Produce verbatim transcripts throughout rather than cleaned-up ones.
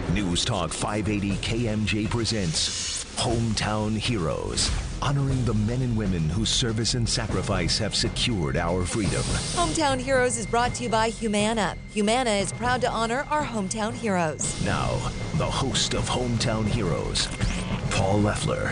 News Talk five eighty K M J presents Hometown Heroes, honoring the men and women whose service and sacrifice have secured our freedom. Hometown Heroes is brought to you by Humana. Humana is proud to honor our hometown heroes. Now, the host of Hometown Heroes, Paul Leffler.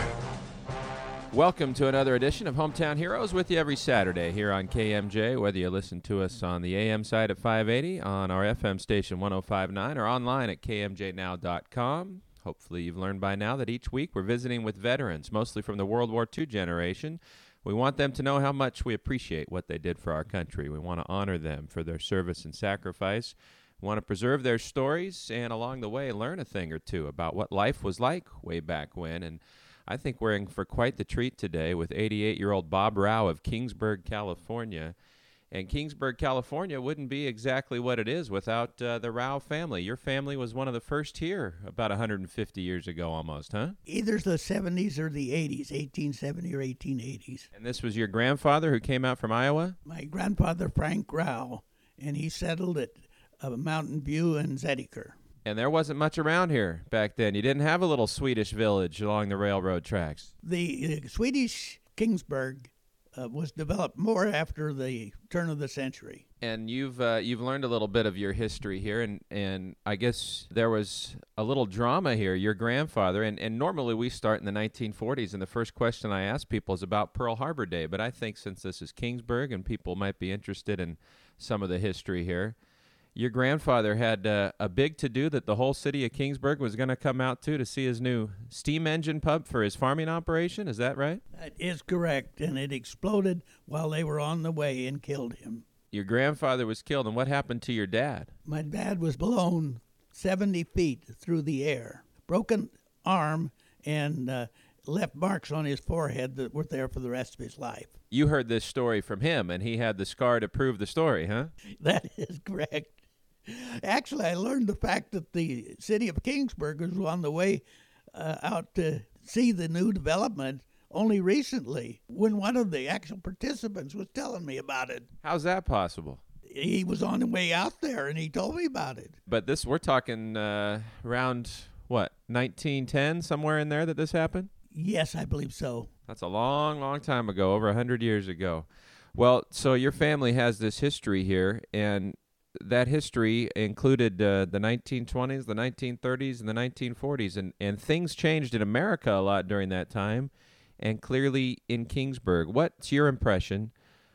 Welcome to another edition of Hometown Heroes with you every Saturday here on K M J, whether you listen to us on the A M side at five eighty, on our F M station one oh five point nine, or online at K M J now dot com. Hopefully you've learned by now that each week we're visiting with veterans, mostly from the World War Two generation. We want them to know how much we appreciate what they did for our country. We want to honor them for their service and sacrifice. We want to preserve their stories and along the way learn a thing or two about what life was like way back when. And I think we're in for quite the treat today with eighty-eight-year-old Bob Rao of Kingsburg, California. And Kingsburg, California wouldn't be exactly what it is without uh, the Rao family. Your family was one of the first here about one hundred fifty years ago almost, huh? Either the seventies or the eighties, eighteen seventy or eighteen eighties. And this was your grandfather who came out from Iowa? My grandfather, Frank Rao, and he settled at uh, Mountain View and Zediker. And there wasn't much around here back then. You didn't have a little Swedish village along the railroad tracks. The uh, Swedish Kingsburg uh, was developed more after the turn of the century. And you've uh, you've learned a little bit of your history here, and, and I guess there was a little drama here. Your grandfather, and, and normally we start in the nineteen forties, and the first question I ask people is about Pearl Harbor Day, but I think since this is Kingsburg and people might be interested in some of the history here, your grandfather had uh, a big to-do that the whole city of Kingsburg was going to come out to to see his new steam engine pump for his farming operation. Is that right? That is correct, and it exploded while they were on the way and killed him. Your grandfather was killed, and what happened to your dad? My dad was blown seventy feet through the air, broken arm, and uh, left marks on his forehead that were there for the rest of his life. You heard this story from him, and he had the scar to prove the story, huh? That is correct. Actually, I learned the fact that the city of Kingsburg was on the way uh, out to see the new development only recently, when one of the actual participants was telling me about it. How's that possible? He was on the way out there, and he told me about it. But this, we're talking uh, around, what, nineteen ten, somewhere in there that this happened? Yes, I believe so. That's a long, long time ago, over one hundred years ago. Well, so your family has this history here, and that history included uh, the nineteen twenties, the nineteen thirties, and the nineteen forties, and, and things changed in America a lot during that time, and clearly in Kingsburg. What's your impression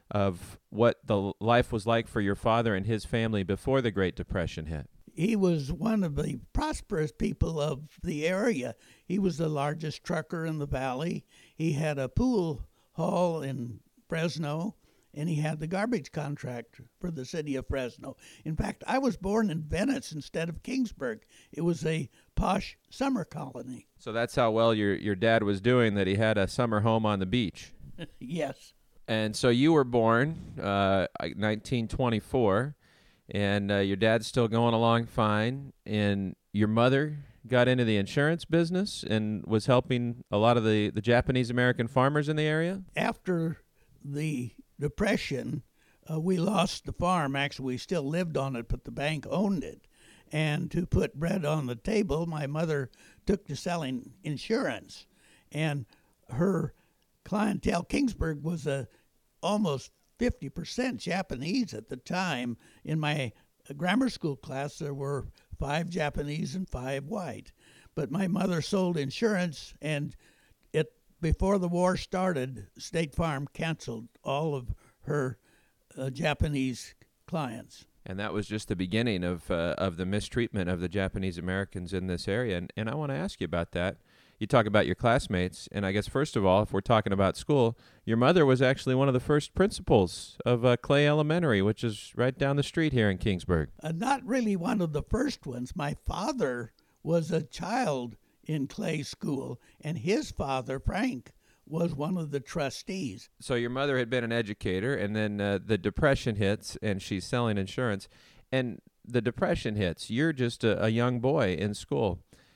of what the life was like for your father and his family before the Great Depression hit? He was one of the prosperous people of the area. He was the largest trucker in the valley. He had a pool hall in Fresno, and he had the garbage contract for the city of Fresno. In fact, I was born in Venice instead of Kingsburg. It was a posh summer colony. So that's how well your, your dad was doing, that he had a summer home on the beach. Yes. And so you were born uh, nineteen twenty-four, and uh, your dad's still going along fine, and your mother got into the insurance business and was helping a lot of the, the Japanese-American farmers in the area? After the Depression, uh, we lost the farm. Actually, we still lived on it, but the bank owned it. And to put bread on the table, my mother took to selling insurance. And her clientele, Kingsburg, was a, almost fifty percent Japanese at the time. In my grammar school class, there were five Japanese and five white. But my mother sold insurance, and it before the war started, State Farm canceled all of her uh, Japanese clients. And that was just the beginning of uh, of the mistreatment of the Japanese Americans in this area. And, and I want to ask you about that. You talk about your classmates, and I guess first of all, if we're talking about school, your mother was actually one of the first principals of uh, Clay Elementary, which is right down the street here in Kingsburg. Uh, not really one of the first ones. My father was a child in Clay School, and his father, Frank, was one of the trustees. So your mother had been an educator, and then uh, the Depression hits, and she's selling insurance. And the Depression hits. You're just a, a young boy in school.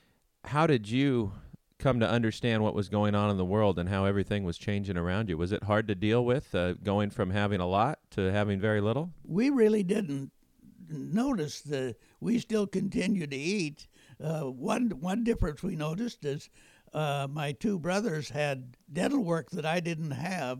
How did you come to understand what was going on in the world and how everything was changing around you? Was it hard to deal with, uh, going from having a lot to having very little? We really didn't notice that we still continued to eat. Uh, one one difference we noticed is uh, my two brothers had dental work that I didn't have,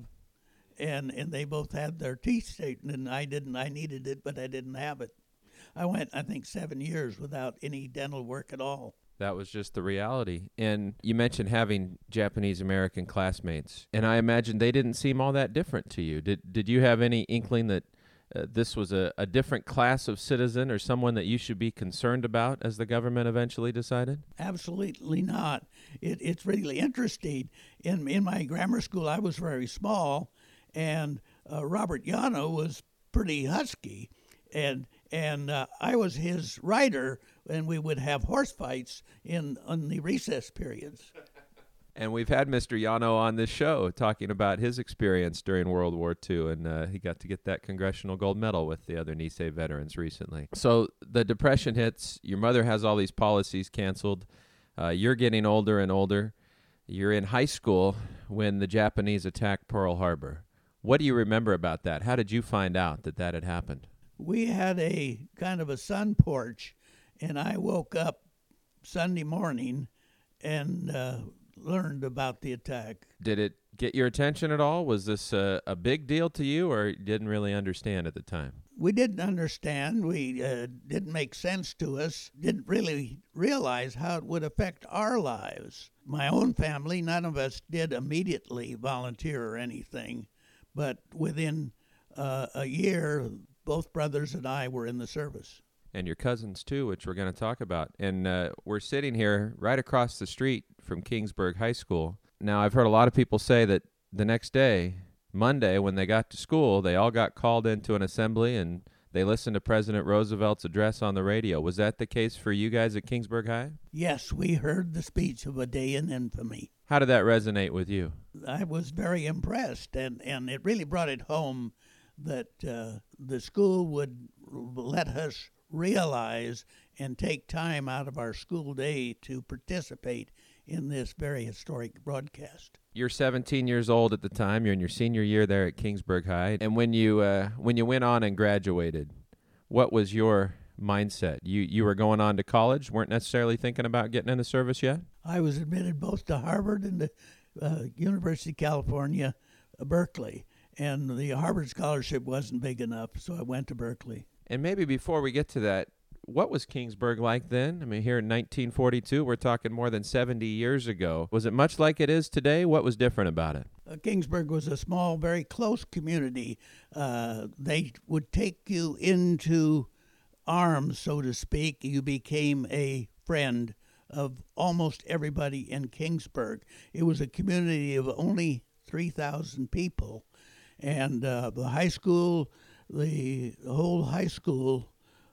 and and they both had their teeth straightened, and I didn't. I needed it, but I didn't have it. I went, I think, seven years without any dental work at all. That was just the reality. And you mentioned having Japanese-American classmates, and I imagine they didn't seem all that different to you. Did did you have any inkling that uh, this was a, a different class of citizen or someone that you should be concerned about as the government eventually decided? Absolutely not. It, it's really interesting. In, in my grammar school, I was very small, and uh, Robert Yano was pretty husky, and and uh, I was his rider, and we would have horse fights in, in the recess periods. And we've had Mister Yano on this show talking about his experience during World War Two, and uh, he got to get that Congressional Gold Medal with the other Nisei veterans recently. So the Depression hits, your mother has all these policies canceled, uh, you're getting older and older, you're in high school when the Japanese attacked Pearl Harbor. What do you remember about that? How did you find out that that had happened? We had a kind of a sun porch, and I woke up Sunday morning and uh, learned about the attack. Did it get your attention at all? Was this a, a big deal to you, or you didn't really understand at the time? We didn't understand. We uh, didn't make sense to us. Didn't really realize how it would affect our lives. My own family, none of us did immediately volunteer or anything, but within uh, a year, both brothers and I were in the service. And your cousins, too, which we're going to talk about. And uh, we're sitting here right across the street from Kingsburg High School. Now, I've heard a lot of people say that the next day, Monday, when they got to school, they all got called into an assembly and they listened to President Roosevelt's address on the radio. Was that the case for you guys at Kingsburg High? Yes, we heard the speech of a day in infamy. How did that resonate with you? I was very impressed, and, and it really brought it home that uh, the school would let us realize and take time out of our school day to participate in this very historic broadcast. You're seventeen years old at the time. You're in your senior year there at Kingsburg High. And when you uh, when you went on and graduated, what was your mindset? You you were going on to college, weren't necessarily thinking about getting in the service yet? I was admitted both to Harvard and the uh, University of California, uh, Berkeley. And the Harvard scholarship wasn't big enough, so I went to Berkeley. And maybe before we get to that, what was Kingsburg like then? I mean, here in nineteen forty-two, we're talking more than seventy years ago. Was it much like it is today? What was different about it? Uh, Kingsburg was a small, very close community. Uh, they would take you into arms, so to speak. You became a friend of almost everybody in Kingsburg. It was a community of only three thousand people. And uh, the high school, the whole high school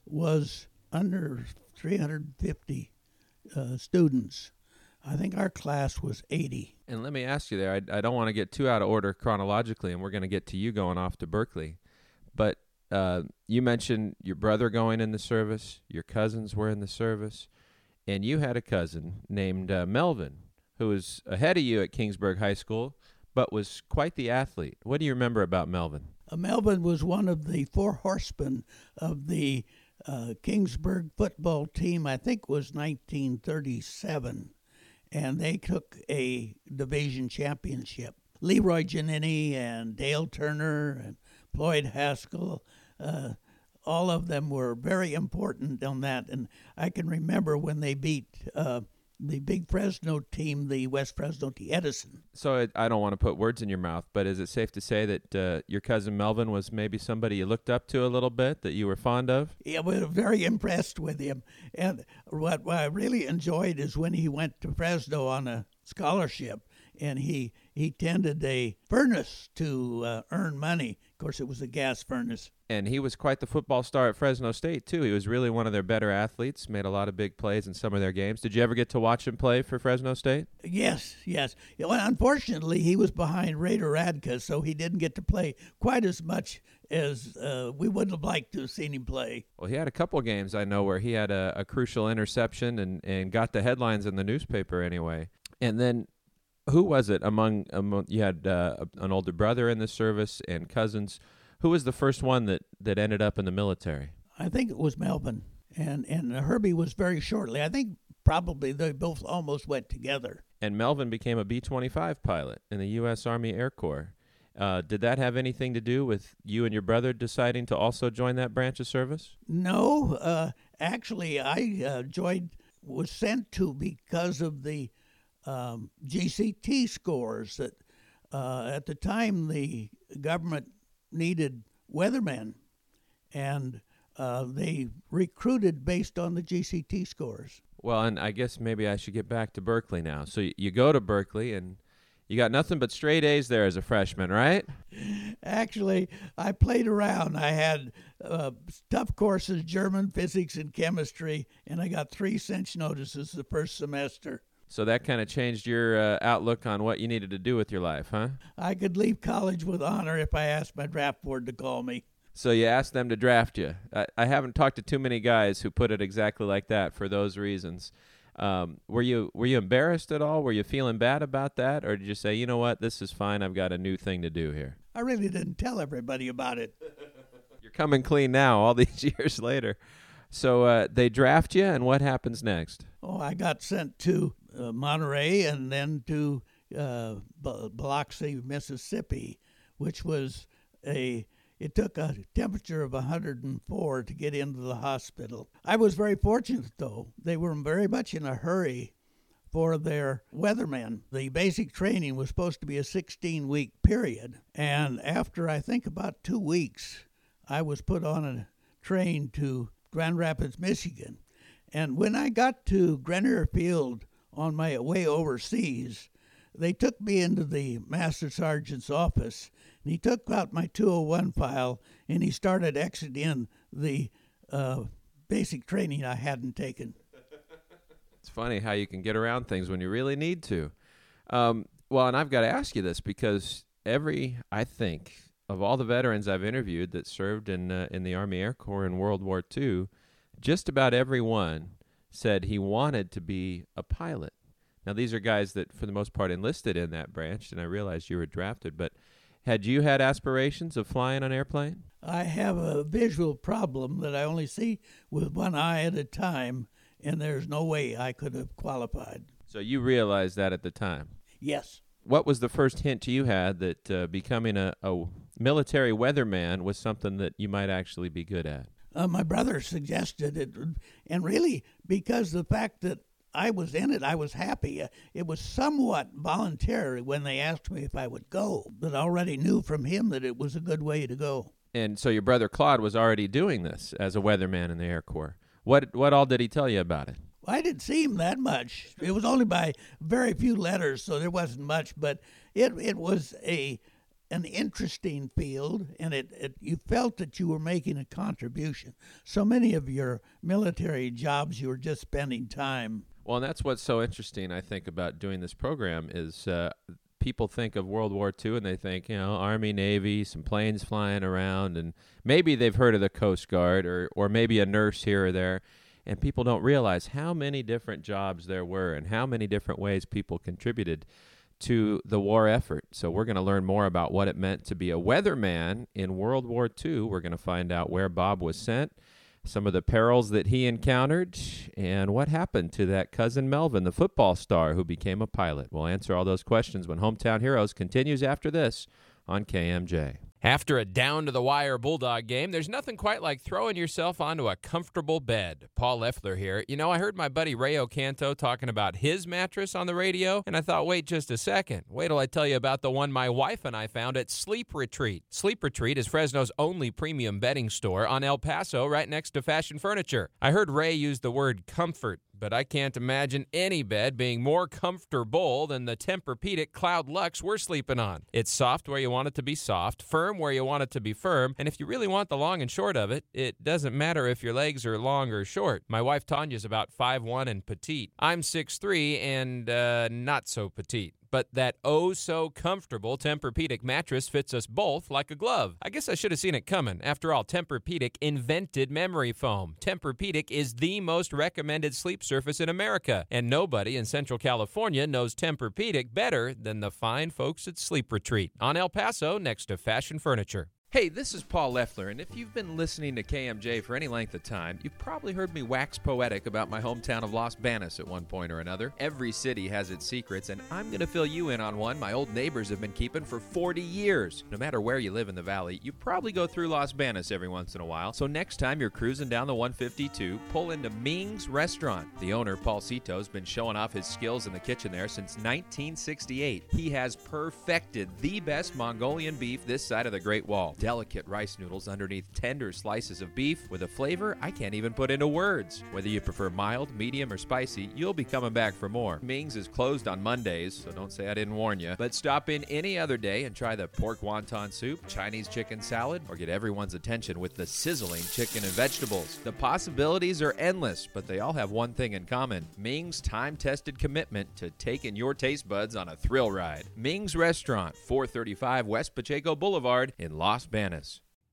was under three hundred fifty uh, students. I think our class was eighty. And let me ask you there, I, I don't want to get too out of order chronologically, and we're going to get to you going off to Berkeley. But uh, you mentioned your brother going in the service, your cousins were in the service, and you had a cousin named uh, Melvin, who was ahead of you at Kingsburg High School, but was quite the athlete. What do you remember about Melvin? Uh, Melvin was one of the four horsemen of the uh, Kingsburg football team, I think was nineteen thirty-seven, and they took a division championship. Leroy Giannini and Dale Turner and Floyd Haskell, uh, all of them were very important on that, and I can remember when they beat uh, the big Fresno team, the West Fresno T. Edison. So it, I don't want to put words in your mouth, but is it safe to say that uh, your cousin Melvin was maybe somebody you looked up to a little bit, that you were fond of? Yeah, we were very impressed with him. And what, what I really enjoyed is when he went to Fresno on a scholarship, and he, he tended a furnace to uh, earn money. Of course, it was a gas furnace. And he was quite the football star at Fresno State, too. He was really one of their better athletes, made a lot of big plays in some of their games. Did you ever get to watch him play for Fresno State? Yes, yes. You know, unfortunately, he was behind Raider Radka, so he didn't get to play quite as much as uh, we would have liked to have seen him play. Well, he had a couple games, I know, where he had a, a crucial interception and, and got the headlines in the newspaper anyway. And then who was it among, among you had uh, an older brother in the service and cousins. Who was the first one that, that ended up in the military? I think it was Melvin, and, and Herbie was very shortly. I think probably they both almost went together. And Melvin became a B twenty-five pilot in the U S Army Air Corps. Uh, did that have anything to do with you and your brother deciding to also join that branch of service? No, uh, actually, I uh, joined, was sent to because of the um, G C T scores. That uh, at the time the government needed weathermen, and uh, they recruited based on the G C T scores. Well, and I guess maybe I should get back to Berkeley now. So you go to Berkeley, and you got nothing but straight A's there as a freshman, right? Actually, I played around. I had uh, tough courses, German, physics, and chemistry, and I got three cinch notices the first semester. So that kind of changed your uh, outlook on what you needed to do with your life, huh? I could leave college with honor if I asked my draft board to call me. So you asked them to draft you. I, I haven't talked to too many guys who put it exactly like that for those reasons. Um, were you were you embarrassed at all? Were you feeling bad about that? Or did you say, you know what, this is fine, I've got a new thing to do here? I really didn't tell everybody about it. You're coming clean now, all these years later. So uh, they draft you, and what happens next? Oh, I got sent to uh, Monterey and then to uh, B- Biloxi, Mississippi, which was a... It took a temperature of one hundred four to get into the hospital. I was very fortunate, though. They were very much in a hurry for their weathermen. The basic training was supposed to be a sixteen-week period, and after, I think, about two weeks, I was put on a train to Grand Rapids, Michigan. And when I got to Grenier Field on my way overseas, they took me into the Master Sergeant's office, and he took out my two oh one file, and he started exiting the uh, basic training I hadn't taken. It's funny how you can get around things when you really need to. Um, well, and I've got to ask you this because every, I think, of all the veterans I've interviewed that served in uh, in the Army Air Corps in World War Two, just about every one said he wanted to be a pilot. Now, these are guys that, for the most part, enlisted in that branch, and I realized you were drafted, but had you had aspirations of flying an airplane? I have a visual problem that I only see with one eye at a time, and there's no way I could have qualified. So you realized that at the time? Yes. What was the first hint you had that uh, becoming a, a military weatherman was something that you might actually be good at? Uh, my brother suggested it, and really because the fact that I was in it, I was happy. Uh, it was somewhat voluntary when they asked me if I would go, but I already knew from him that it was a good way to go. And so your brother Claude was already doing this as a weatherman in the Air Corps. What what all did he tell you about it? Well, I didn't see him that much. It was only by very few letters, so there wasn't much, but it it was a an interesting field, and it, it you felt that you were making a contribution. So many of your military jobs, you were just spending time. Well, and that's what's so interesting, I think, about doing this program is uh, people think of World War Two and they think, you know, Army, Navy, some planes flying around, and maybe they've heard of the Coast Guard or, or maybe a nurse here or there, and people don't realize how many different jobs there were and how many different ways people contributed to the war effort. So we're going to learn more about what it meant to be a weatherman in World War Two. We're going to find out where Bob was sent, some of the perils that he encountered, and what happened to that cousin Melvin, the football star who became a pilot. We'll answer all those questions when Hometown Heroes continues after this on K M J. After a down-to-the-wire Bulldog game, there's nothing quite like throwing yourself onto a comfortable bed. Paul Leffler here. You know, I heard my buddy Ray Ocanto talking about his mattress on the radio, and I thought, wait just a second. Wait till I tell you about the one my wife and I found at Sleep Retreat. Sleep Retreat is Fresno's only premium bedding store on El Paso, right next to Fashion Furniture. I heard Ray use the word comfort, but I can't imagine any bed being more comfortable than the Tempur-Pedic Cloud Luxe we're sleeping on. It's soft where you want it to be soft, firm where you want it to be firm, and if you really want the long and short of it, it doesn't matter if your legs are long or short. My wife Tanya's about five one and petite. I'm six three and uh, not so petite. But that oh-so-comfortable Tempur-Pedic mattress fits us both like a glove. I guess I should have seen it coming. After all, Tempur-Pedic invented memory foam. Tempur-Pedic is the most recommended sleep surface in America, and nobody in Central California knows Tempur-Pedic better than the fine folks at Sleep Retreat on El Paso next to Fashion Furniture. Hey, this is Paul Leffler, and if you've been listening to K M J for any length of time, you've probably heard me wax poetic about my hometown of Los Banos at one point or another. Every city has its secrets, and I'm going to fill you in on one my old neighbors have been keeping for forty years. No matter where you live in the valley, you probably go through Los Banos every once in a while, so next time you're cruising down the one fifty-two, pull into Ming's Restaurant. The owner, Paul Cito, has been showing off his skills in the kitchen there since nineteen sixty-eight. He has perfected the best Mongolian beef this side of the Great Wall. Delicate rice noodles underneath tender slices of beef with a flavor I can't even put into words. Whether you prefer mild, medium, or spicy, you'll be coming back for more. Ming's is closed on Mondays, so don't say I didn't warn you. But stop in any other day and try the pork wonton soup, Chinese chicken salad, or get everyone's attention with the sizzling chicken and vegetables. The possibilities are endless, but they all have one thing in common: Ming's time-tested commitment to taking your taste buds on a thrill ride. Ming's Restaurant, four thirty-five West Pacheco Boulevard in Los Banos.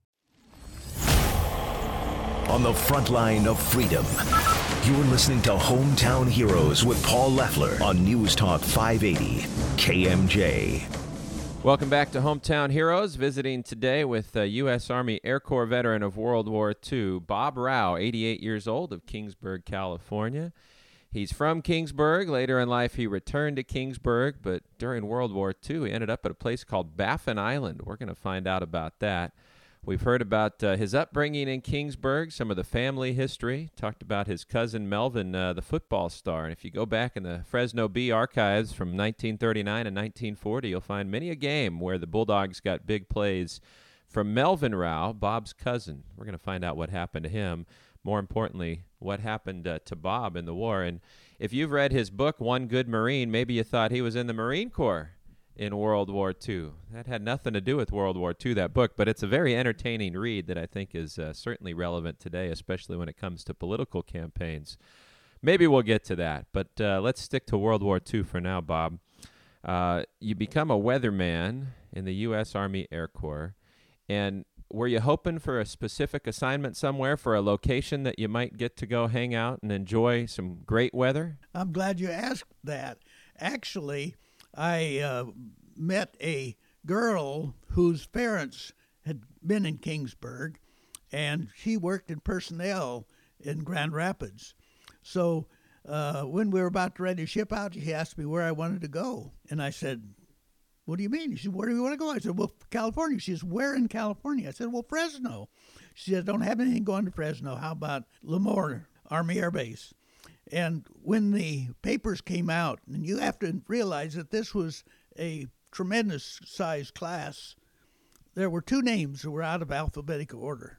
On the front line of freedom, you're listening to Hometown Heroes with Paul Leffler on News Talk five eighty K M J. Welcome back to Hometown Heroes. Visiting today with uh, U S Army Air Corps veteran of World War Two, Bob Rao, eighty-eight years old, of Kingsburg, California. He's from Kingsburg. Later in life, he returned to Kingsburg, but during World War Two, he ended up at a place called Baffin Island. We're going to find out about that. We've heard about uh, his upbringing in Kingsburg, some of the family history, talked about his cousin Melvin, uh, the football star. And if you go back in the Fresno Bee archives from nineteen thirty-nine and nineteen forty, you'll find many a game where the Bulldogs got big plays from Melvin Rao, Bob's cousin. We're going to find out what happened to him. More importantly, what happened uh, to Bob in the war. And if you've read his book, One Good Marine, maybe you thought he was in the Marine Corps in World War Two. That had nothing to do with World War Two, that book, but it's a very entertaining read that I think is uh, certainly relevant today, especially when it comes to political campaigns. Maybe we'll get to that, but uh, let's stick to World War Two for now, Bob. Uh, you become a weatherman in the U S Army Air Corps, and were you hoping for a specific assignment somewhere, for a location that you might get to go hang out and enjoy some great weather? I'm glad you asked that. Actually, I uh, met a girl whose parents had been in Kingsburg, and she worked in personnel in Grand Rapids. So uh, when we were about to ready to ship out, she asked me where I wanted to go. And I said, "What do you mean?" She said, "Where do you want to go?" I said, "Well, California." She says, "Where in California?" I said, "Well, Fresno." She said, "I don't have anything going to Fresno. How about Lemoore Army Air Base?" And when the papers came out, and you have to realize that this was a tremendous size class, there were two names that were out of alphabetical order.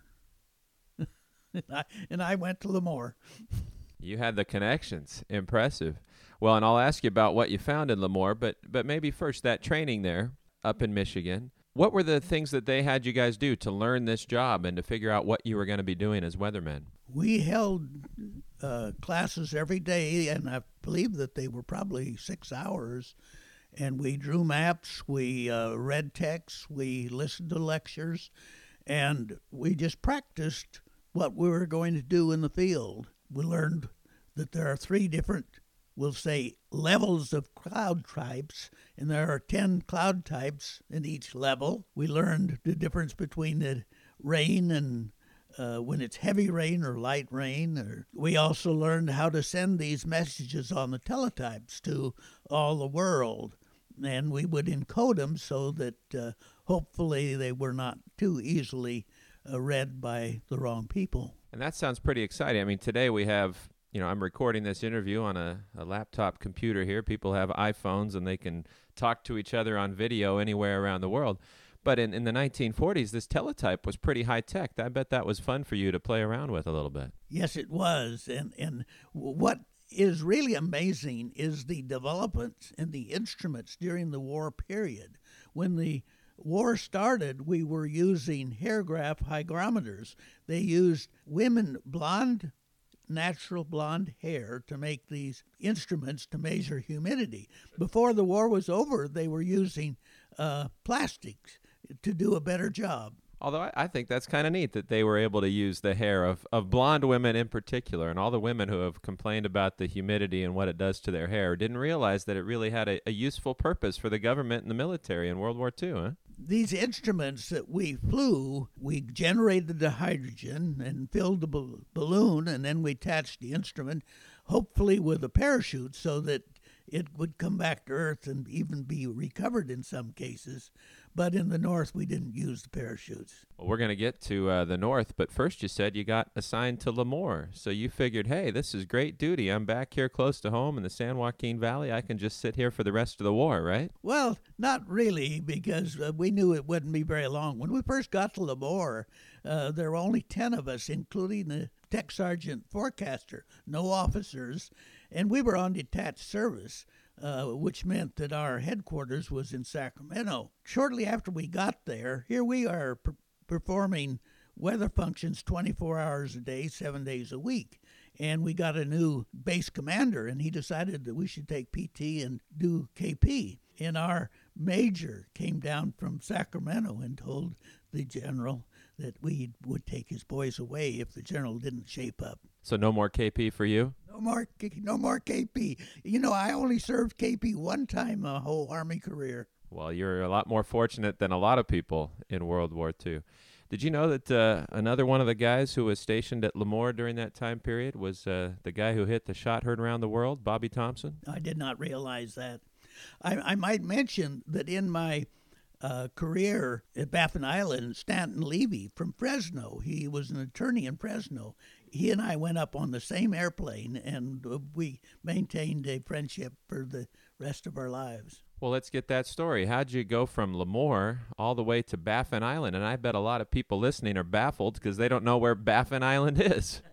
and, I, and I went to Lemoore. You had the connections. Impressive. Well, and I'll ask you about what you found in Lemoore, but but maybe first, that training there up in Michigan. What were the things that they had you guys do to learn this job and to figure out what you were going to be doing as weathermen? We held uh, classes every day, and I believe that they were probably six hours. And we drew maps, we uh, read texts, we listened to lectures, and we just practiced what we were going to do in the field. We learned that there are three different, we'll say, levels of cloud types, and there are ten cloud types in each level. We learned the difference between the rain and uh, when it's heavy rain or light rain. Or we also learned how to send these messages on the teletypes to all the world, and we would encode them so that uh, hopefully they were not too easily uh, read by the wrong people. And that sounds pretty exciting. I mean, today we have, you know, I'm recording this interview on a, a laptop computer here. People have iPhones and they can talk to each other on video anywhere around the world. But in, in the nineteen forties, this teletype was pretty high tech. I bet that was fun for you to play around with a little bit. Yes, it was. And, and what is really amazing is the developments in the instruments during the war period. When the war started, we were using hair graph hygrometers. They used women, blonde, natural blonde hair to make these instruments to measure humidity. Before the war was over, they were using uh, plastics to do a better job. Although I, I think that's kind of neat that they were able to use the hair of, of blonde women in particular, and all the women who have complained about the humidity and what it does to their hair didn't realize that it really had a, a useful purpose for the government and the military in World War Two, huh? these instruments that we flew, we generated the hydrogen and filled the bal- balloon, and then we attached the instrument, hopefully with a parachute, so that it would come back to Earth and even be recovered in some cases. But in the North, we didn't use the parachutes. Well, we're going to get to uh, the North, but first you said you got assigned to Lemoore. So you figured, hey, this is great duty. I'm back here close to home in the San Joaquin Valley. I can just sit here for the rest of the war, right? Well, not really, because uh, we knew it wouldn't be very long. When we first got to Lemoore, uh, there were only ten of us, including the tech sergeant forecaster, no officers, and we were on detached service. Uh, which meant that our headquarters was in Sacramento. Shortly after we got there, here we are per- performing weather functions twenty-four hours a day, seven days a week. And we got a new base commander, and he decided that we should take P T and do K P. And our major came down from Sacramento and told the general that we would take his boys away if the general didn't shape up. So no more K P for you? No more, no more K P. You know, I only served K P one time a whole Army career. Well, you're a lot more fortunate than a lot of people in World War Two. Did you know that uh, another one of the guys who was stationed at Lemoore during that time period was uh, the guy who hit the shot heard around the world, Bobby Thompson? I did not realize that. I, I might mention that in my uh, career at Baffin Island, Stanton Levy from Fresno, he was an attorney in Fresno. He and I went up on the same airplane, and uh, we maintained a friendship for the rest of our lives. Well, let's get that story. How'd you go from Lemoore all the way to Baffin Island? And I bet a lot of people listening are baffled because they don't know where Baffin Island is.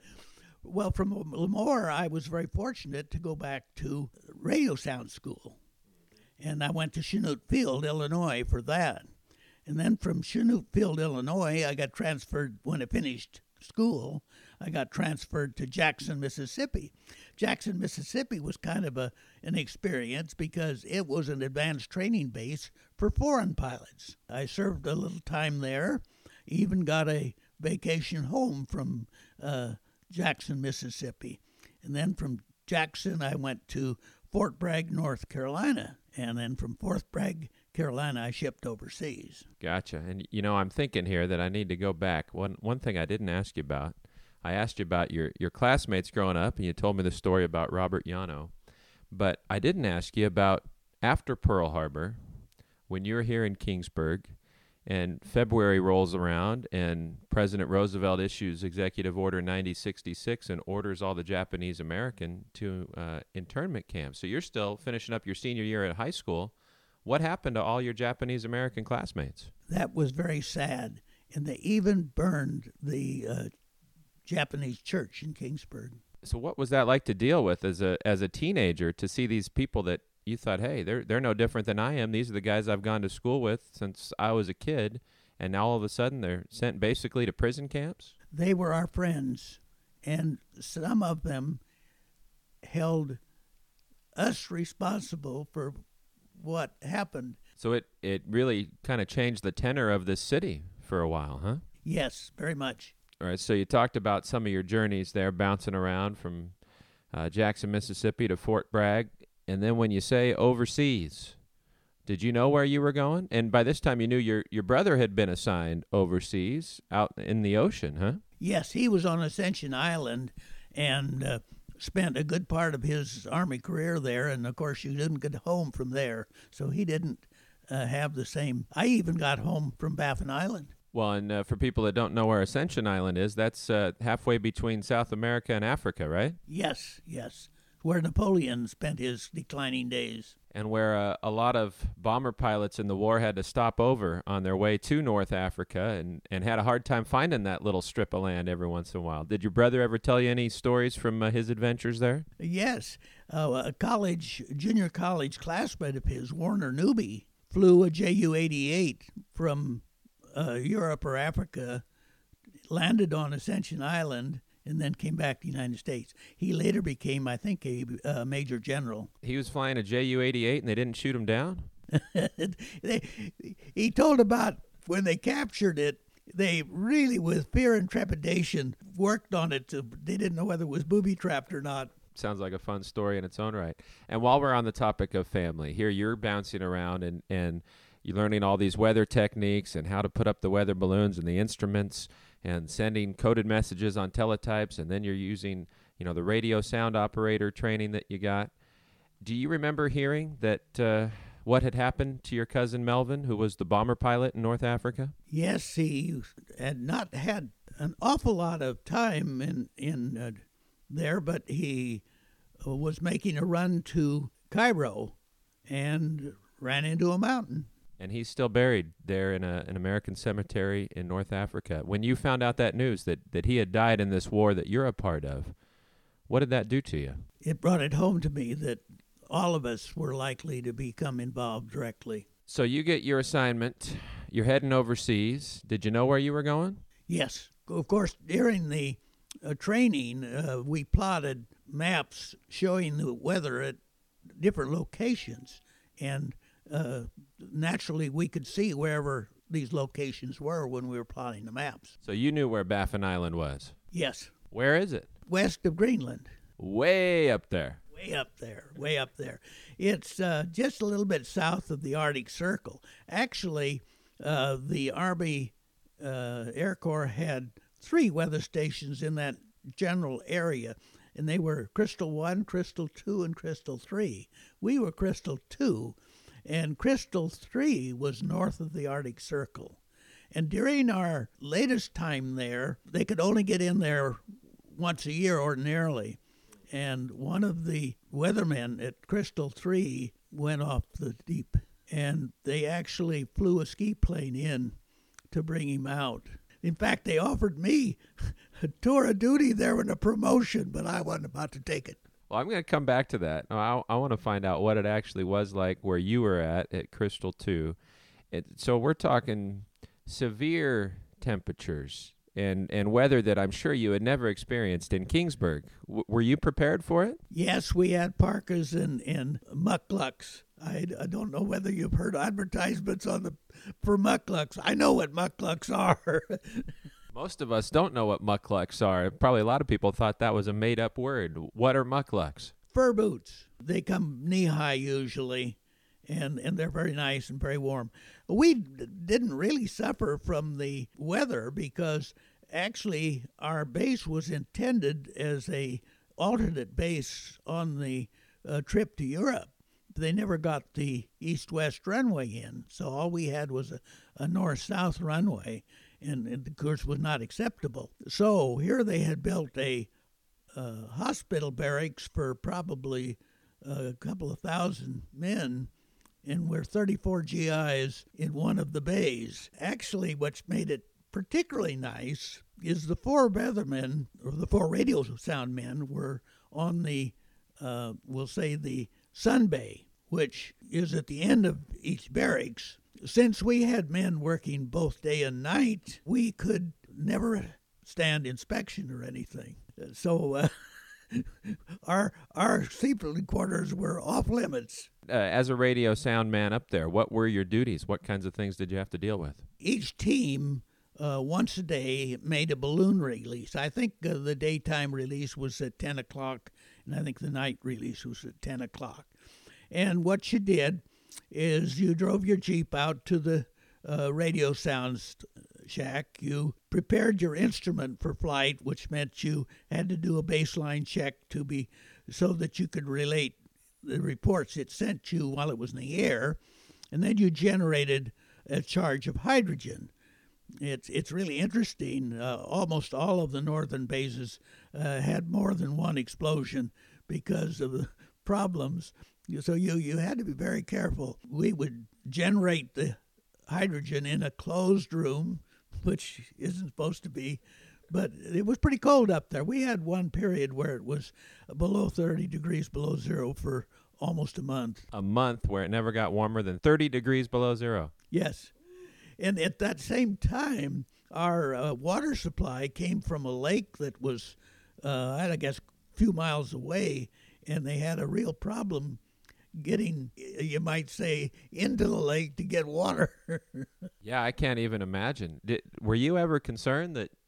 Well, from Lemoore, I was very fortunate to go back to radio sound school. And I went to Chanute Field, Illinois for that. And then from Chanute Field, Illinois, I got transferred when I finished school. I got transferred to Jackson, Mississippi. Jackson, Mississippi was kind of a an experience because it was an advanced training base for foreign pilots. I served a little time there, even got a vacation home from uh, Jackson, Mississippi. And then from Jackson, I went to Fort Bragg, North Carolina. And then from Fort Bragg, Carolina, I shipped overseas. Gotcha. And, you know, I'm thinking here that I need to go back. One one thing I didn't ask you about, I asked you about your, your classmates growing up, and you told me the story about Robert Yano. But I didn't ask you about after Pearl Harbor, when you were here in Kingsburg, and February rolls around, and President Roosevelt issues Executive Order ninety sixty-six and orders all the Japanese American to uh, internment camps. So you're still finishing up your senior year at high school. What happened to all your Japanese American classmates? That was very sad. And they even burned the uh, Japanese church in Kingsburg. So what was that like to deal with as a as a teenager, to see these people that you thought, hey, they're they're no different than I am. These are the guys I've gone to school with since I was a kid, and now all of a sudden they're sent basically to prison camps? They were our friends, and some of them held us responsible for what happened. So it, it really kind of changed the tenor of this city for a while, huh? Yes, very much. All right, so you talked about some of your journeys there, bouncing around from uh, Jackson, Mississippi to Fort Bragg. And then when you say overseas, did you know where you were going? And by this time you knew your, your brother had been assigned overseas out in the ocean, huh? Yes, he was on Ascension Island and uh, spent a good part of his Army career there. And, of course, you didn't get home from there, so he didn't uh, have the same. I even got home from Baffin Island. Well, and uh, for people that don't know where Ascension Island is, that's uh, halfway between South America and Africa, right? Yes, yes. Where Napoleon spent his declining days. And where uh, a lot of bomber pilots in the war had to stop over on their way to North Africa and, and had a hard time finding that little strip of land every once in a while. Did your brother ever tell you any stories from uh, his adventures there? Yes. Uh, a college, junior college classmate of his, Warner Newby, flew a J U eighty-eight from uh, Europe or Africa, landed on Ascension Island, and then came back to the United States. He later became, I think, a uh, major general. He was flying a J U eighty-eight and they didn't shoot him down? they, he told about when they captured it, they really, with fear and trepidation, worked on it. To, they didn't know whether it was booby-trapped or not. Sounds like a fun story in its own right. And while we're on the topic of family, here you're bouncing around and, and you're learning all these weather techniques and how to put up the weather balloons and the instruments and sending coded messages on teletypes, and then you're using, you know, the radio sound operator training that you got. Do you remember hearing that uh, what had happened to your cousin Melvin, who was the bomber pilot in North Africa? Yes, he had not had an awful lot of time in, in uh, there, but he uh, was making a run to Cairo and ran into a mountain. And he's still buried there in a, an American cemetery in North Africa. When you found out that news, that, that he had died in this war that you're a part of, what did that do to you? It brought it home to me that all of us were likely to become involved directly. So you get your assignment. You're heading overseas. Did you know where you were going? Yes. Of course, during the uh, training, uh, we plotted maps showing the weather at different locations. And uh, naturally, we could see wherever these locations were when we were plotting the maps. So you knew where Baffin Island was? Yes. Where is it? West of Greenland. Way up there. Way up there, way up there. It's uh, just a little bit south of the Arctic Circle. Actually, uh, the Army uh, Air Corps had three weather stations in that general area, and they were Crystal one, Crystal two, and Crystal three. We were Crystal two, and Crystal three was north of the Arctic Circle. And during our latest time there, they could only get in there once a year ordinarily. And one of the weathermen at Crystal three went off the deep, and they actually flew a ski plane in to bring him out. In fact, they offered me a tour of duty there and a promotion, but I wasn't about to take it. Well, I'm going to come back to that. I, I want to find out what it actually was like where you were at, at Crystal two. It, so we're talking severe temperatures and, and weather that I'm sure you had never experienced in Kingsburg. W- were you prepared for it? Yes, we had parkas and, and mucklucks. I, I don't know whether you've heard advertisements on the for mucklucks. I know what mucklucks are. Most of us don't know what mucklucks are. Probably a lot of people thought that was a made-up word. What are mucklucks? Fur boots. They come knee-high usually, and, and they're very nice and very warm. We d- didn't really suffer from the weather because actually our base was intended as a alternate base on the uh, trip to Europe. They never got the east-west runway in, so all we had was a, a north-south runway, and, and of course was not acceptable. So here they had built a uh, hospital barracks for probably a couple of thousand men, and we're thirty-four G Is in one of the bays. Actually, what's made it particularly nice is the four weathermen, or the four radio sound men, were on the, uh, we'll say, the Sun Bay, which is at the end of each barracks. Since we had men working both day and night, we could never stand inspection or anything. So uh, our our sleeping quarters were off limits. Uh, as a radio sound man up there, what were your duties? What kinds of things did you have to deal with? Each team uh, once a day made a balloon release. I think uh, the daytime release was at ten o'clock, and I think the night release was at ten o'clock. And what you did is you drove your Jeep out to the uh, radio sound shack. You prepared your instrument for flight, which meant you had to do a baseline check to be so that you could relate the reports it sent you while it was in the air. And then you generated a charge of hydrogen. It's it's really interesting. Uh, almost all of the northern bases uh, had more than one explosion because of the problems. So you, you had to be very careful. We would generate the hydrogen in a closed room, which isn't supposed to be, but it was pretty cold up there. We had one period where it was below thirty degrees below zero for almost a month. A month where it never got warmer than thirty degrees below zero. Yes. And at that same time, our uh, water supply came from a lake that was, uh, I guess, a few miles away, and they had a real problem getting, you might say, into the lake to get water. Yeah, I can't even imagine. Did, were you ever concerned that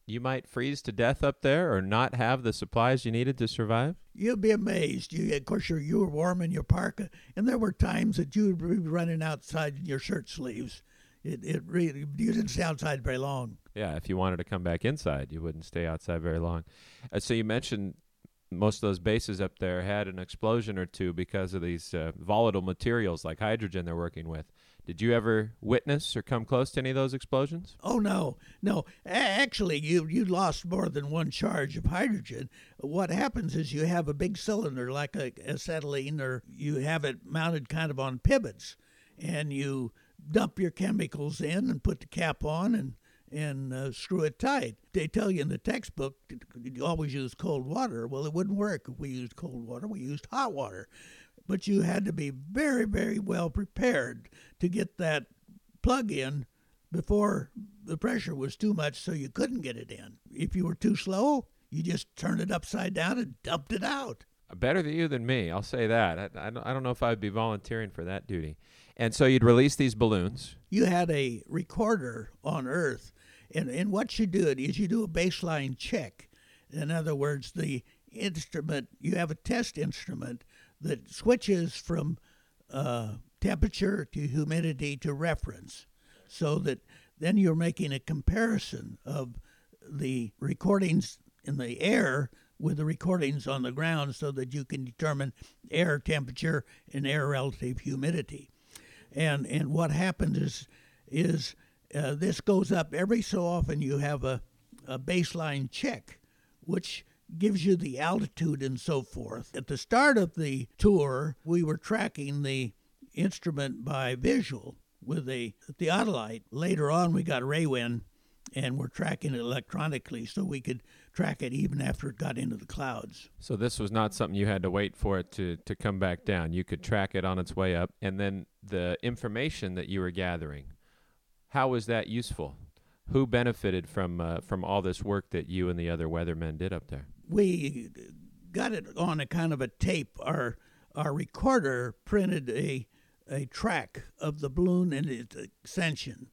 you might freeze to death up there or not have the supplies you needed to survive? You'd be amazed. You, of course, you're, you were warm in your parka, and there were times that you would be running outside in your shirt sleeves. It, it really, you didn't stay outside very long. Yeah, if you wanted to come back inside, you wouldn't stay outside very long. Uh, so you mentioned most of those bases up there had an explosion or two because of these uh, volatile materials like hydrogen they're working with. Did you ever witness or come close to any of those explosions? Oh, no, no. A- actually, you you lost more than one charge of hydrogen. What happens is you have a big cylinder like a acetylene, or you have it mounted kind of on pivots, and you dump your chemicals in and put the cap on and and uh, screw it tight. They tell you in the textbook you always use cold water. Well, it wouldn't work if we used cold water. We used hot water. But you had to be very, very well prepared to get that plug in before the pressure was too much so you couldn't get it in. If you were too slow, you just turned it upside down and dumped it out. Better than you than me, I'll say that. I, I, don't, I don't know if I'd be volunteering for that duty. And so you'd release these balloons. You had a recorder on Earth, and, and what you do is you do a baseline check. In other words, the instrument, you have a test instrument that switches from uh, temperature to humidity to reference, so that then you're making a comparison of the recordings in the air with the recordings on the ground so that you can determine air temperature and air relative humidity. And and what happens is, is uh, this goes up every so often. You have a, a baseline check, which gives you the altitude and so forth. At the start of the tour, we were tracking the instrument by visual with a theodolite. Later on, we got Raywind, and we're tracking it electronically so we could track it even after it got into the clouds. So this was not something you had to wait for it to, to come back down. You could track it on its way up. And then the information that you were gathering, how was that useful? Who benefited from uh, from all this work that you and the other weathermen did up there? We got it on a kind of a tape. Our our recorder printed a a track of the balloon and its ascension,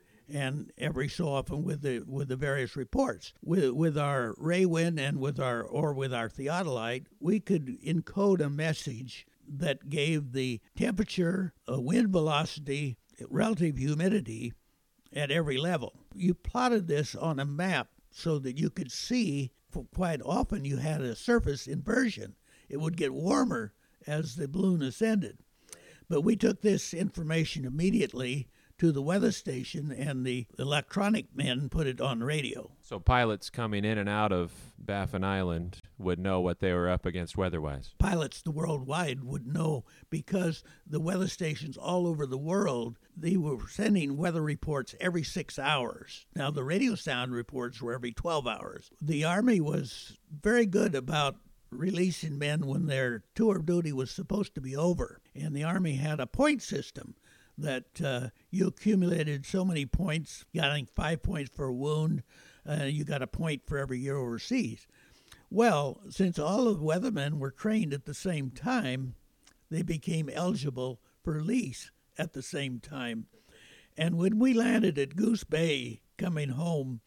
and every so often with the with the various reports. With with our Raywind and with our or with our theodolite, we could encode a message that gave the temperature, a wind velocity, relative humidity at every level. You plotted this on a map so that you could see. Quite often you had a surface inversion. It would get warmer as the balloon ascended. But we took this information immediately to the weather station, and the electronic men put it on the radio. So pilots coming in and out of Baffin Island would know what they were up against weather-wise. Pilots the worldwide would know, because the weather stations all over the world, they were sending weather reports every six hours. Now, the radio sound reports were every twelve hours. The Army was very good about releasing men when their tour of duty was supposed to be over. And the Army had a point system that uh, you accumulated so many points. You got, I think, five points for a wound. Uh, you got a point for every year overseas. Well, since all of the weathermen were trained at the same time, they became eligible for release at the same time. And when we landed at Goose Bay coming home,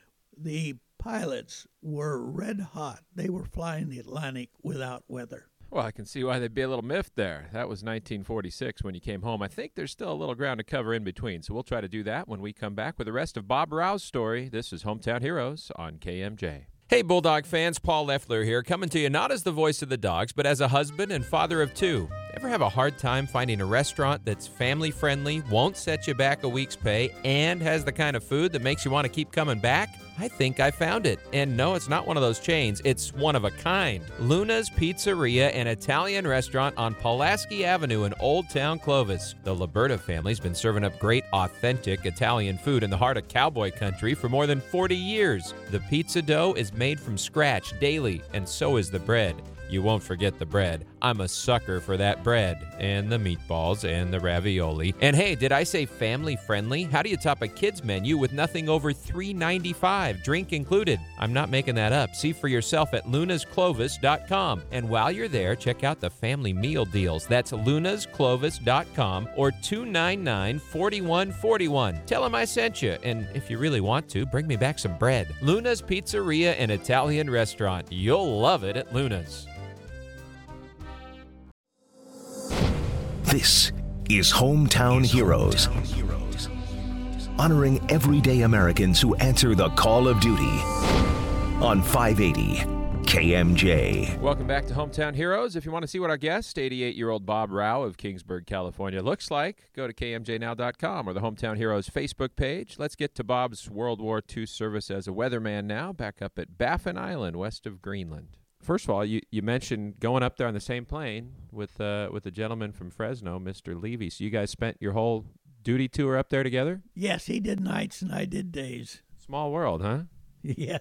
the pilots were red hot. They were flying the Atlantic without weather. Well, I can see why they'd be a little miffed there. That was nineteen forty-six when you came home. I think there's still a little ground to cover in between, so we'll try to do that when we come back with the rest of Bob Rouse's story. This is Hometown Heroes on K M J. Hey, Bulldog fans, Paul Leffler here, coming to you not as the voice of the dogs, but as a husband and father of two. Ever have a hard time finding a restaurant that's family-friendly, won't set you back a week's pay, and has the kind of food that makes you want to keep coming back? I think I found it. And no, it's not one of those chains. It's one of a kind. Luna's Pizzeria, an Italian restaurant on Pulaski Avenue in Old Town Clovis. The Liberta family's been serving up great, authentic Italian food in the heart of cowboy country for more than forty years. The pizza dough is made from scratch daily, and so is the bread. You won't forget the bread. I'm a sucker for that bread and the meatballs and the ravioli. And hey, did I say family friendly? How do you top a kids menu with nothing over three dollars and ninety-five cents, drink included? I'm not making that up. See for yourself at lunas clovis dot com. And while you're there, check out the family meal deals. That's lunas clovis dot com or two nine nine, four one four one. Tell them I sent you, and if you really want to, bring me back some bread. Luna's Pizzeria and Italian Restaurant. You'll love it at Luna's. This is Hometown Heroes, honoring everyday Americans who answer the call of duty on five eighty K M J. Welcome back to Hometown Heroes. If you want to see what our guest, eighty-eight-year-old Bob Rao of Kingsburg, California, looks like, go to K M J now dot com or the Hometown Heroes Facebook page. Let's get to Bob's World War Two service as a weatherman now, back up at Baffin Island, west of Greenland. First of all, you, you mentioned going up there on the same plane with uh, with a gentleman from Fresno, Mister Levy. So you guys spent your whole duty tour up there together? Yes, he did nights and I did days. Small world, huh? Yes.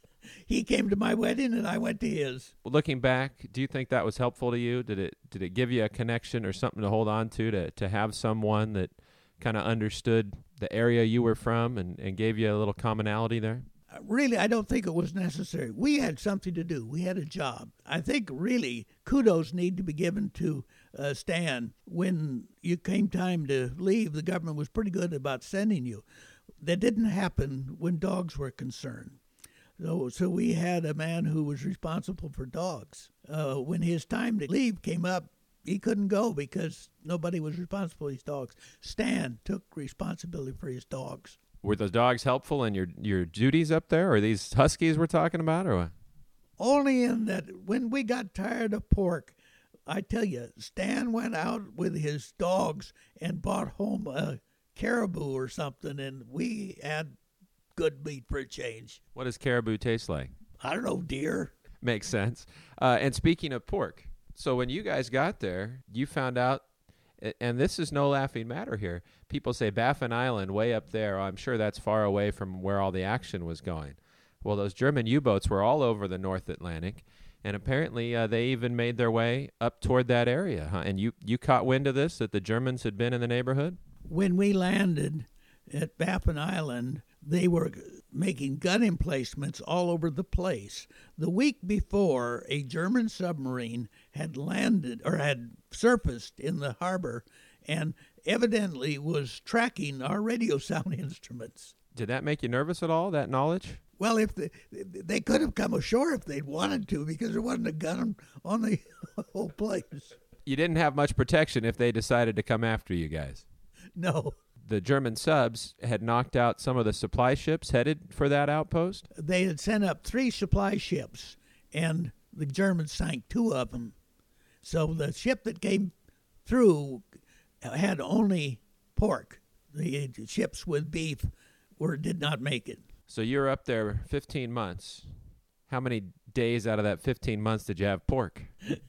He came to my wedding and I went to his. Well, looking back, do you think that was helpful to you? Did it did it give you a connection or something to hold on to, to, to have someone that kind of understood the area you were from and, and gave you a little commonality there? Really, I don't think it was necessary. We had something to do. We had a job. I think really kudos need to be given to uh, Stan. When you came time to leave, the government was pretty good about sending you. That didn't happen when dogs were concerned. So, so we had a man who was responsible for dogs. Uh, when his time to leave came up, he couldn't go because nobody was responsible for his dogs. Stan took responsibility for his dogs. Were those dogs helpful in your, your duties up there, or these huskies we're talking about, or what? Only in that when we got tired of pork, I tell you, Stan went out with his dogs and brought home a caribou or something, and we had good meat for a change. What does caribou taste like? I don't know, deer. Makes sense. Uh, and speaking of pork, so when you guys got there, you found out, and this is no laughing matter here, people say Baffin Island way up there, I'm sure that's far away from where all the action was going. Well, those German U-boats were all over the North Atlantic, and apparently uh, they even made their way up toward that area. Huh? And you, you caught wind of this, that the Germans had been in the neighborhood? When we landed at Baffin Island, they were making gun emplacements all over the place. The week before, a German submarine had landed or had surfaced in the harbor and evidently was tracking our radio sound instruments. Did that make you nervous at all, that knowledge? Well, if they, they could have come ashore if they'd wanted to, because there wasn't a gun on the whole place. You didn't have much protection if they decided to come after you guys. No. The German subs had knocked out some of the supply ships headed for that outpost? They had sent up three supply ships, and the Germans sank two of them. So the ship that came through had only pork. The ships with beef were did not make it. So you were up there fifteen months. How many days out of that fifteen months did you have pork?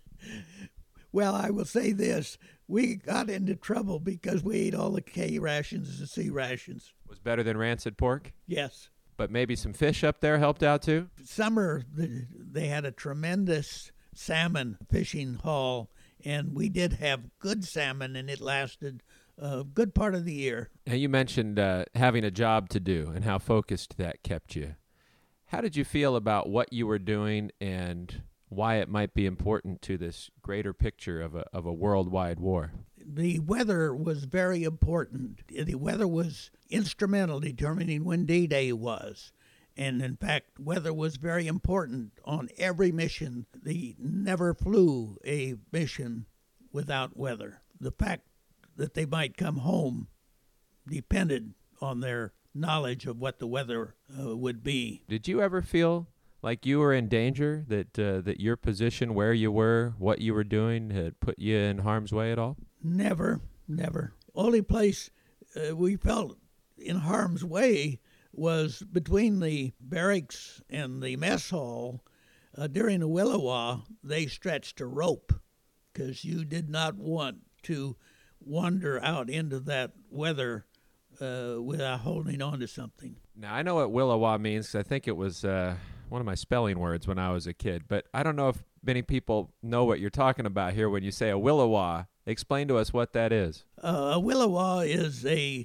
Well, I will say this. We got into trouble because we ate all the K rations and C rations. Was better than rancid pork? Yes. But maybe some fish up there helped out too? Summer, they had a tremendous salmon fishing haul, and we did have good salmon, and it lasted a good part of the year. Now, you mentioned uh, having a job to do and how focused that kept you. How did you feel about what you were doing and why it might be important to this greater picture of a of a worldwide war? The weather was very important. The weather was instrumental in determining when D-Day was. And in fact, weather was very important on every mission. They never flew a mission without weather. The fact that they might come home depended on their knowledge of what the weather uh, would be. Did you ever feel like you were in danger, that uh, that your position, where you were, what you were doing, had put you in harm's way at all? Never, never. Only place uh, we felt in harm's way was between the barracks and the mess hall. Uh, during the Willowa, they stretched a rope because you did not want to wander out into that weather uh, without holding on to something. Now, I know what Willowa means, 'cause I think it was uh, one of my spelling words when I was a kid, but I don't know if many people know what you're talking about here when you say a Williwaw. Explain to us what that is. Uh, a Williwaw is a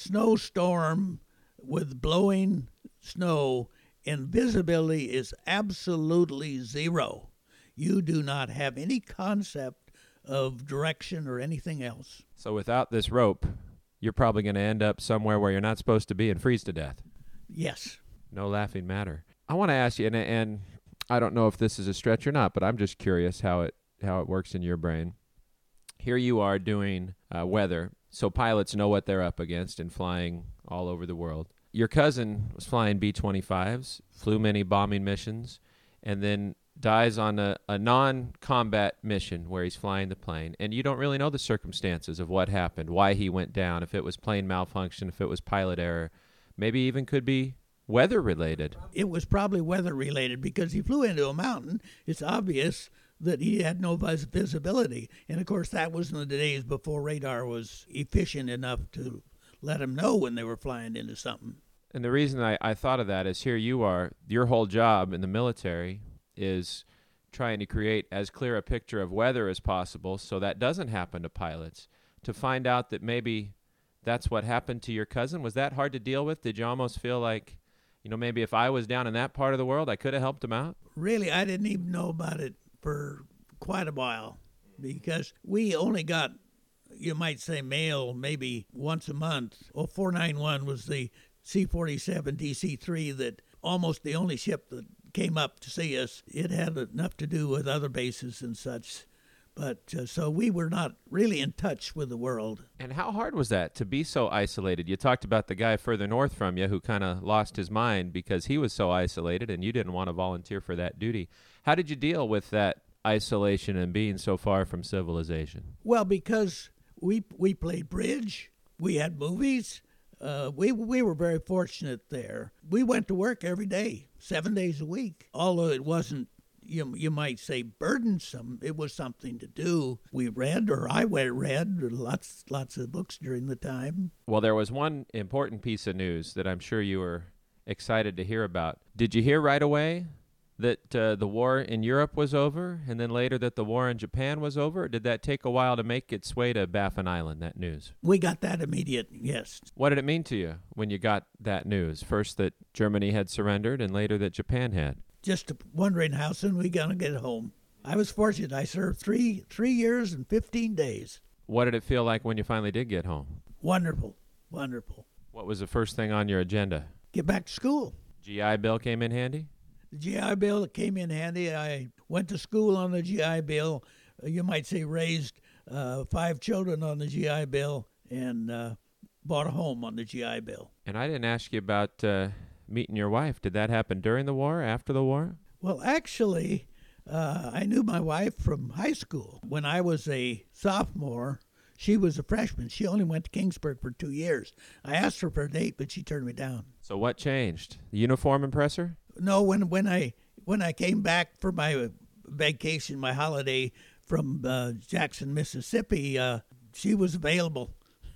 snowstorm with blowing snow, and visibility is absolutely zero. You do not have any concept of direction or anything else. So without this rope, you're probably going to end up somewhere where you're not supposed to be and freeze to death. Yes. No laughing matter. I want to ask you, and, and I don't know if this is a stretch or not, but I'm just curious how it how it works in your brain. Here you are doing uh, weather, so pilots know what they're up against and flying all over the world. Your cousin was flying B twenty-fives, flew many bombing missions, and then dies on a, a non-combat mission where he's flying the plane, and you don't really know the circumstances of what happened, why he went down, if it was plane malfunction, if it was pilot error, maybe even could be weather-related. It was probably weather-related because he flew into a mountain. It's obvious that he had no vis- visibility, and of course that was in the days before radar was efficient enough to let him know when they were flying into something. And the reason I, I thought of that is here you are, your whole job in the military is trying to create as clear a picture of weather as possible so that doesn't happen to pilots. To find out that maybe that's what happened to your cousin, was that hard to deal with? Did you almost feel like, you know, maybe if I was down in that part of the world, I could have helped him out? Really, I didn't even know about it for quite a while because we only got, you might say, mail maybe once a month. Well, four ninety-one was the C forty-seven D C three that almost the only ship that came up to see us. It had enough to do with other bases and such. But uh, so we were not really in touch with the world. And how hard was that to be so isolated? You talked about the guy further north from you who kind of lost his mind because he was so isolated and you didn't want to volunteer for that duty. How did you deal with that isolation and being so far from civilization? Well, because we we played bridge, we had movies. Uh, we we were very fortunate there. We went to work every day, seven days a week. Although it wasn't, you you might say, burdensome, it was something to do. We read, or I read, lots lots of books during the time. Well, there was one important piece of news that I'm sure you were excited to hear about. Did you hear right away that uh, the war in Europe was over, and then later that the war in Japan was over? Or did that take a while to make its way to Baffin Island, that news? We got that immediate, yes. What did it mean to you when you got that news? First that Germany had surrendered, and later that Japan had. Just wondering how soon we going to get home. I was fortunate. I served three three years and fifteen days. What did it feel like when you finally did get home? Wonderful, wonderful. What was the first thing on your agenda? Get back to school. G I Bill came in handy? The G I Bill came in handy. I went to school on the G I Bill. Uh, you might say raised uh, five children on the G I Bill and uh, bought a home on the G I Bill. And I didn't ask you about uh, meeting your wife. Did that happen during the war, after the war? Well, actually, uh, I knew my wife from high school. When I was a sophomore, she was a freshman. She only went to Kingsburg for two years. I asked her for a date, but she turned me down. So what changed? The uniform impressor? No, when when I when I came back for my vacation, my holiday from uh, Jackson, Mississippi, uh, she was available.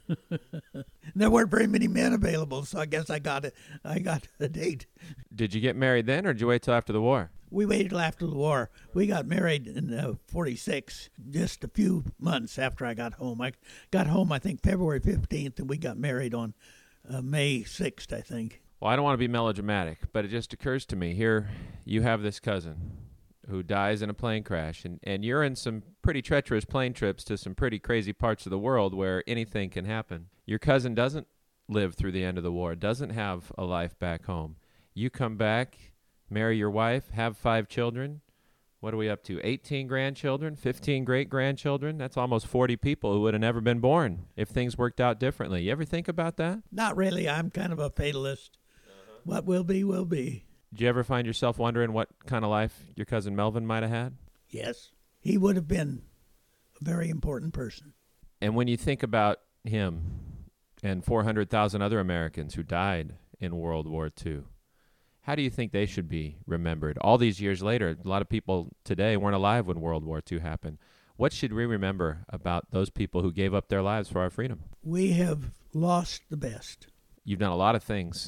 There weren't very many men available, so I guess I got it. I got a date. Did you get married then, or did you wait till after the war? We waited till after the war. We got married in uh, forty-six, just a few months after I got home. I got home, I think, February fifteenth, and we got married on uh, May sixth, I think. Well, I don't want to be melodramatic, but it just occurs to me, here you have this cousin who dies in a plane crash, and, and you're in some pretty treacherous plane trips to some pretty crazy parts of the world where anything can happen. Your cousin doesn't live through the end of the war, doesn't have a life back home. You come back, marry your wife, have five children. What are we up to? eighteen grandchildren, fifteen great-grandchildren? That's almost forty people who would have never been born if things worked out differently. You ever think about that? Not really. I'm kind of a fatalist. What will be, will be. Did you ever find yourself wondering what kind of life your cousin Melvin might have had? Yes. He would have been a very important person. And when you think about him and four hundred thousand other Americans who died in World War Two, how do you think they should be remembered? All these years later, a lot of people today weren't alive when World War Two happened. What should we remember about those people who gave up their lives for our freedom? We have lost the best. You've done a lot of things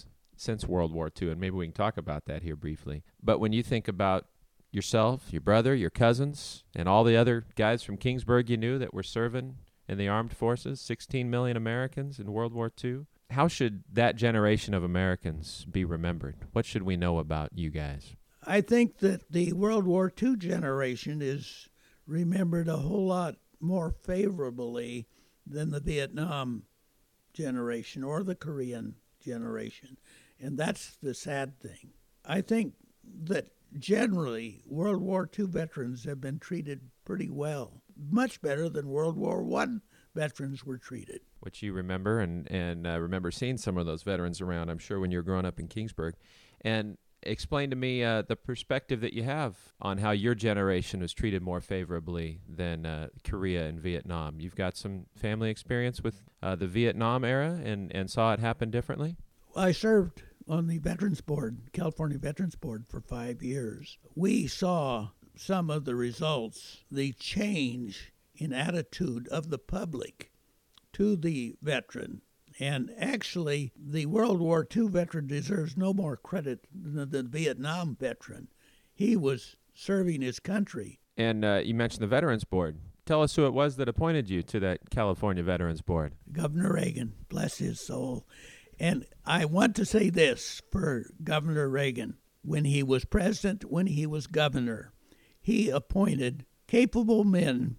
since World War Two, and maybe we can talk about that here briefly. But when you think about yourself, your brother, your cousins, and all the other guys from Kingsburg you knew that were serving in the armed forces, sixteen million Americans in World War Two, how should that generation of Americans be remembered? What should we know about you guys? I think that the World War Two generation is remembered a whole lot more favorably than the Vietnam generation or the Korean generation. And that's the sad thing. I think that generally World War Two veterans have been treated pretty well, much better than World War One veterans were treated. Which you remember, and, and uh, remember seeing some of those veterans around, I'm sure, when you were growing up in Kingsburg. And explain to me uh, the perspective that you have on how your generation was treated more favorably than uh, Korea and Vietnam. You've got some family experience with uh, the Vietnam era and, and saw it happen differently? I served on the Veterans Board, California Veterans Board, for five years. We saw some of the results, the change in attitude of the public to the veteran. And actually, the World War Two veteran deserves no more credit than the Vietnam veteran. He was serving his country. And uh, you mentioned the Veterans Board. Tell us who it was that appointed you to that California Veterans Board. Governor Reagan, bless his soul. And I want to say this for Governor Reagan. When he was president, when he was governor, he appointed capable men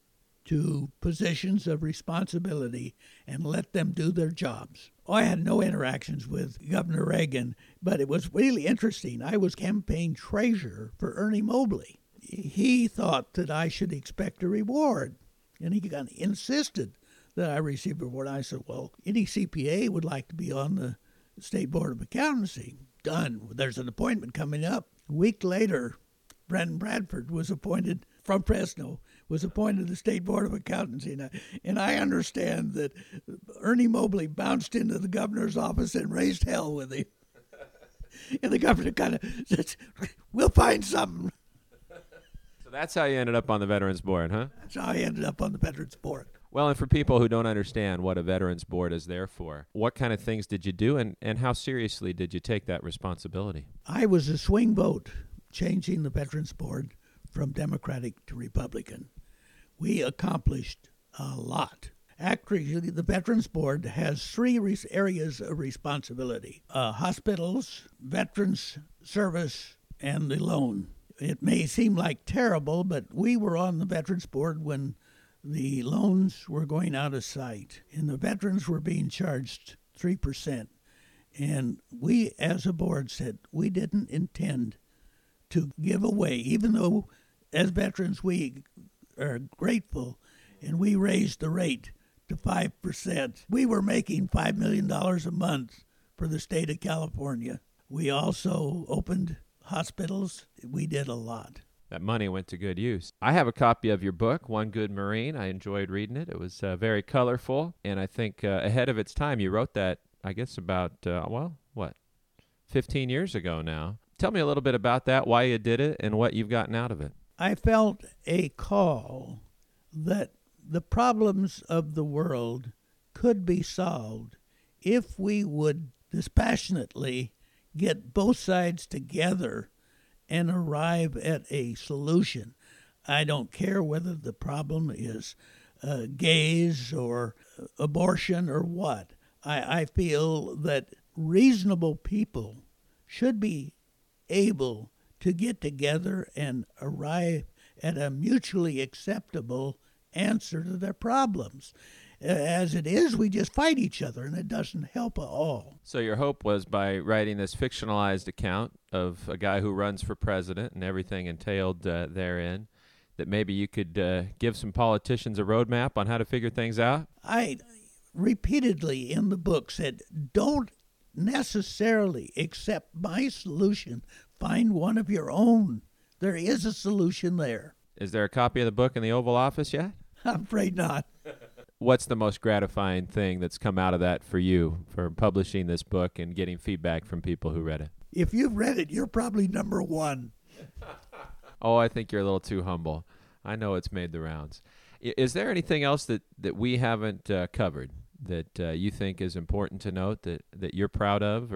to positions of responsibility and let them do their jobs. I had no interactions with Governor Reagan, but it was really interesting. I was campaign treasurer for Ernie Mobley. He thought that I should expect a reward, and he got insisted that I receive a reward. I said, well, any C P A would like to be on the State Board of Accountancy. Done. There's an appointment coming up. A week later, Brendan Bradford was appointed from Fresno, was appointed to the State Board of Accountancy. And I, and I understand that Ernie Mobley bounced into the governor's office and raised hell with him. And the governor kind of said, we'll find something. So that's how you ended up on the Veterans Board, huh? That's how I ended up on the Veterans Board. Well, and for people who don't understand what a Veterans Board is there for, what kind of things did you do, and, and how seriously did you take that responsibility? I was a swing vote changing the Veterans Board from Democratic to Republican. We accomplished a lot. Actually, the Veterans Board has three re- areas of responsibility: uh, hospitals, veterans service, and the loan. It may seem like terrible, but we were on the Veterans Board when the loans were going out of sight, and the veterans were being charged three percent. And we, as a board, said we didn't intend to give away, even though as veterans we are grateful, and we raised the rate to five percent. We were making five million dollars a month for the state of California. We also opened hospitals. We did a lot. That money went to good use. I have a copy of your book, One Good Marine. I enjoyed reading it. It was uh, very colorful, and I think uh, ahead of its time. You wrote that, I guess, about, uh, well, what, fifteen years ago now. Tell me a little bit about that, why you did it, and what you've gotten out of it. I felt a call that the problems of the world could be solved if we would dispassionately get both sides together and arrive at a solution. I don't care whether the problem is uh, gays or abortion or what. I, I feel that reasonable people should be able to get together and arrive at a mutually acceptable answer to their problems. As it is, we just fight each other, and it doesn't help at all. So your hope was by writing this fictionalized account of a guy who runs for president and everything entailed uh, therein, that maybe you could uh, give some politicians a roadmap on how to figure things out? I repeatedly in the book said, don't necessarily accept my solution. Find one of your own. There is a solution there. Is there a copy of the book in the Oval Office yet? I'm afraid not. What's the most gratifying thing that's come out of that for you, for publishing this book and getting feedback from people who read it? If you've read it, you're probably number one. Oh, I think you're a little too humble. I know it's made the rounds. I- Is there anything else that, that we haven't uh, covered that uh, you think is important to note, that, that you're proud of, or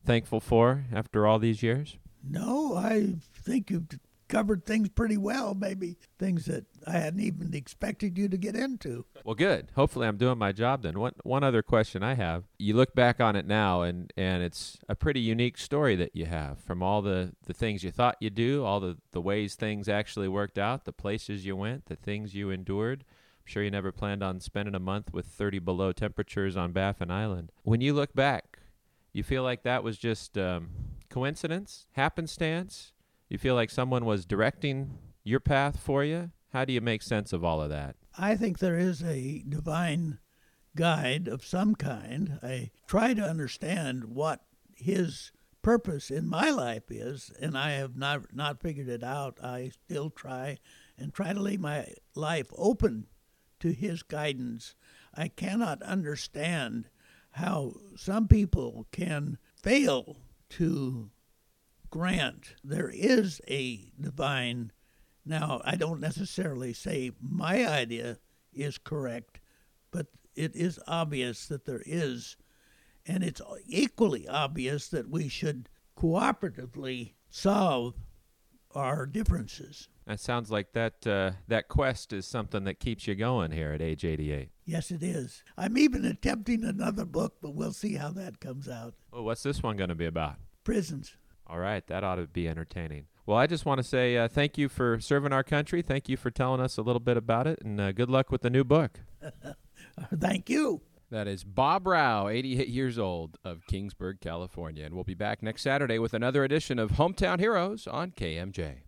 thankful for after all these years? No, I think you've covered things pretty well, maybe things that I hadn't even expected you to get into. Well, good. Hopefully I'm doing my job then. One, one other question I have. You look back on it now, and, and it's a pretty unique story that you have from all the, the things you thought you'd do, all the, the ways things actually worked out, the places you went, the things you endured. I'm sure you never planned on spending a month with thirty below temperatures on Baffin Island. When you look back, you feel like that was just um, coincidence, happenstance? You feel like someone was directing your path for you? How do you make sense of all of that? I think there is a divine guide of some kind. I try to understand what his purpose in my life is, and I have not not figured it out. I still try and try to leave my life open to his guidance. I cannot understand how some people can fail to grant there is a divine. Now, I don't necessarily say my idea is correct, but it is obvious that there is, and it's equally obvious that we should cooperatively solve our differences. That sounds like that uh, that quest is something that keeps you going here at age eighty-eight. Yes, it is. I'm even attempting another book, but we'll see how that comes out. Well, what's this one going to be about? Prisons. All right, that ought to be entertaining. Well, I just want to say uh, thank you for serving our country. Thank you for telling us a little bit about it, and uh, good luck with the new book. Thank you. That is Bob Rao, eighty-eight years old, of Kingsburg, California. And we'll be back next Saturday with another edition of Hometown Heroes on K M J.